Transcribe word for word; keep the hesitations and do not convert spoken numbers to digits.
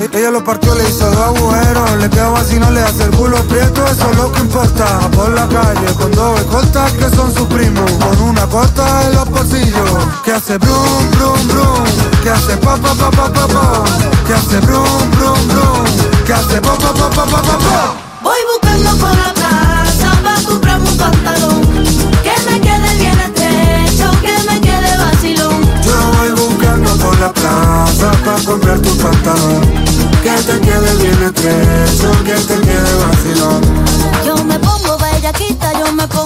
Ella lo partió, le hizo dos agujeros. Le quedó así, no le hace el culo prieto. Eso es lo que importa. Por la calle con dos escoltas que son sus primos, con una corta en los bolsillos. Que hace brum, brum, brum. Que hace pa, pa, pa, pa, pa, pa. Que hace brum, brum, brum. Que hace pa, pa, pa, pa, pa, pa, pa. Voy buscando por la plaza pa' comprarme un pantalón que me quede bien estrecho, que me quede vacilón. Yo voy buscando por la plaza pa' comprar tu pantalón que te quede bien estrecho, que te quede vacilón. Yo me pongo bellaquita, yo me pongo